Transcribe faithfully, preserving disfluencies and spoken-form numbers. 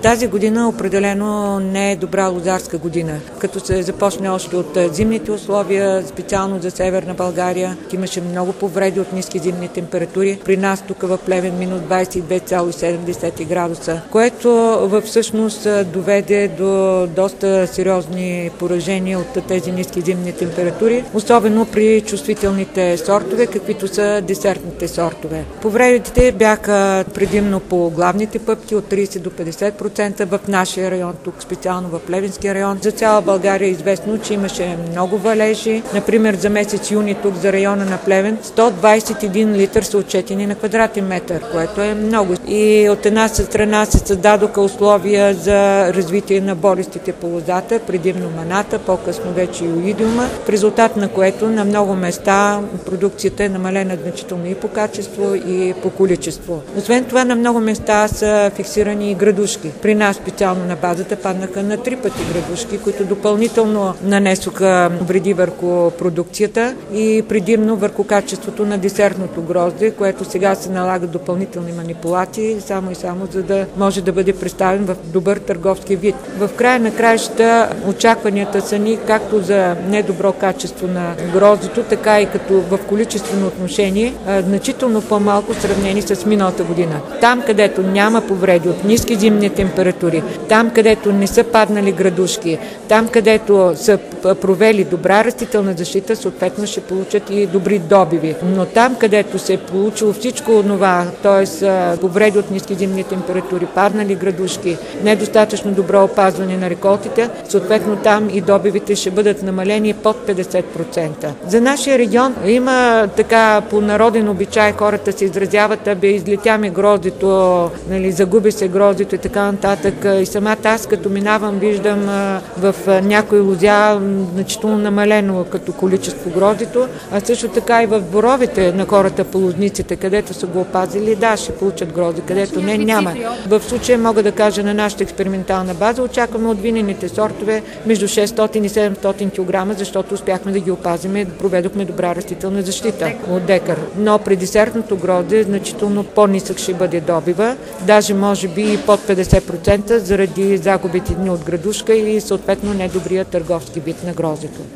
Тази година определено не е добра лозарска година, като се започне още от зимните условия, специално за Северна България. Имаше много повреди от ниски зимни температури. При нас тук в Плевен минус двадесет и две цяло и седем градуса, което всъщност доведе до доста сериозни поражения от тези ниски зимни температури, особено при чувствителните сортове, каквито са десертните сортове. Повредите бяха предимно по главните пъпки от тридесет до петдесет процента в нашия район, тук специално в Плевенския район. За цяла България е известно, че имаше много валежи. Например, за месец юни тук за района на Плевен сто двадесет и един литър са отчетени на квадратен метър, което е много. И от една страна се създадоха условия за развитие на болестите по лозата, предимно маната, по-късно вече и оидиума, в резултат на което на много места продукцията е намалена значително и по качество, и по количество. Освен това, на много места са фиксирани и градушки. При нас специално на базата паднаха на три пъти градушки, които допълнително нанесоха вреди върху продукцията и предимно върху качеството на десертното грозде, което сега се налагат допълнителни манипулации, само и само за да може да бъде представен в добър търговски вид. В края на краищата очакванията са ни както за недобро качество на гроздето, така и като в количествено отношение, значително по-малко сравнени с миналата година. Там, където няма повреди от ниски зимни температури, там, където не са паднали градушки, там, където са провели добра растителна защита, съответно ще получат и добри добиви. Но там, където се е получило всичко това, т.е. повреди от ниски зимни температури, паднали градушки, недостатъчно добро опазване на реколтите, съответно там и добивите ще бъдат намалени под петдесет процента. За нашия регион има така по народен обичай, хората се изразяват, абе излетяме гроздето, нали, загуби се гроздето и така нататък. И самата аз като минавам виждам в някои лозя значително намалено като количество гроздето, а също така и в боровите на хората по лозниците, където са го опазили, да, ще получат грозди, където не, няма. В случая мога да кажа на нашата експериментална база, очакваме от винените сортове между шестстотин и седемстотин килограма, защото успяхме да ги опазиме, проведохме добра растителна защита от декар. Но при десертното грозде значително по-нисък ще бъде добива, даже може би и под петдесет процента заради загубите дни от градушка и съответно недобрия търговски вид на гроздето.